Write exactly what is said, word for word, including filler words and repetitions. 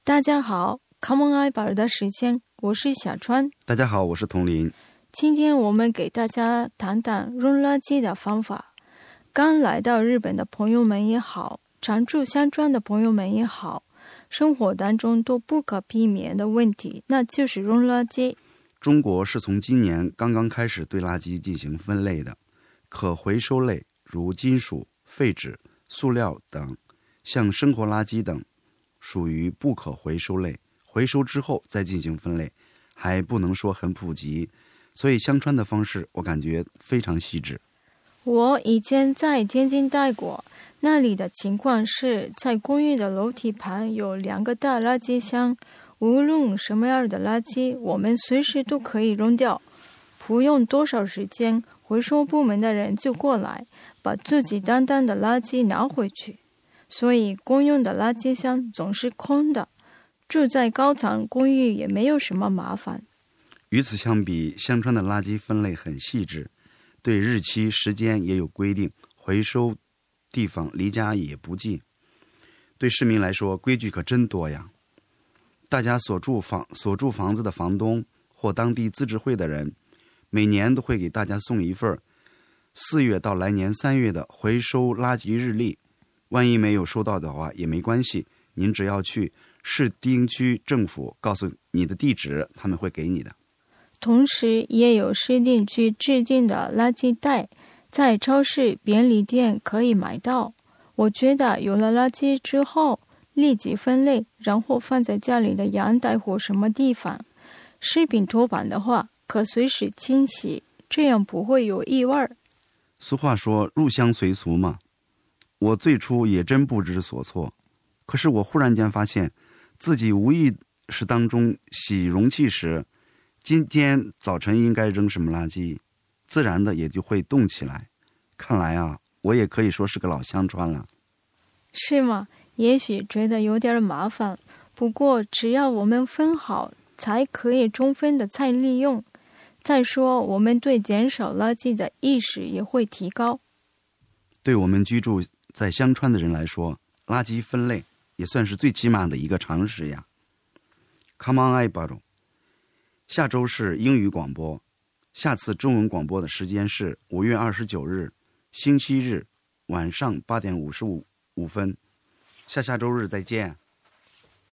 大家好 Common I 宝的时间，我是小川。 大家好，我是童林。 今天我们给大家谈谈扔垃圾的方法。刚来到日本的朋友们也好，常驻香川的朋友们也好，生活当中都不可避免的问题，那就是扔垃圾。 中国是从今年刚刚开始对垃圾进行分类的，可回收类如金属、废纸、塑料等，像生活垃圾等属于不可回收类，回收之后再进行分类，还不能说很普及，所以香川的方式我感觉非常细致。 我以前在天津待过，那里的情况是在公寓的楼梯旁有两个大垃圾箱，无论什么样的垃圾，我们随时都可以扔掉，不用多少时间，回收部门的人就过来，把自己担当的垃圾拿回去。所以公用的垃圾箱总是空的，住在高层公寓也没有什么麻烦。 与此相比，香川的垃圾分类很细致，对日期、时间也有规定，回收地方离家也不近。对市民来说，规矩可真多呀。大家所住房所住房子的房东或当地自治会的人，每年都会给大家送一份四月到来年三月的回收垃圾日历。万一没有收到的话也没关系，您只要去市町区政府告诉你的地址，他们会给你的。 同时也有市定区制定的垃圾袋，在超市、便利店可以买到。我觉得有了垃圾之后，立即分类，然后放在家里的阳台或什么地方。食品托盘的话，可随时清洗，这样不会有异味。 俗话说入乡随俗嘛，我最初也真不知所措，可是我忽然间发现自己无意识当中洗容器时，今天早晨应该扔什么垃圾，自然的也就会动起来。看来啊，我也可以说是个老香川了。 是吗？也许觉得有点麻烦，不过只要我们分好，才可以充分的再利用。再说，我们对减少垃圾的意识也会提高。 对我们居住在香川的人来说，垃圾分类也算是最起码的一个常识呀。Come on, I borrow。下周是英语广播，下次中文广播的时间是五月二十九日，星期日晚上八点五十五五分。下下周日再见。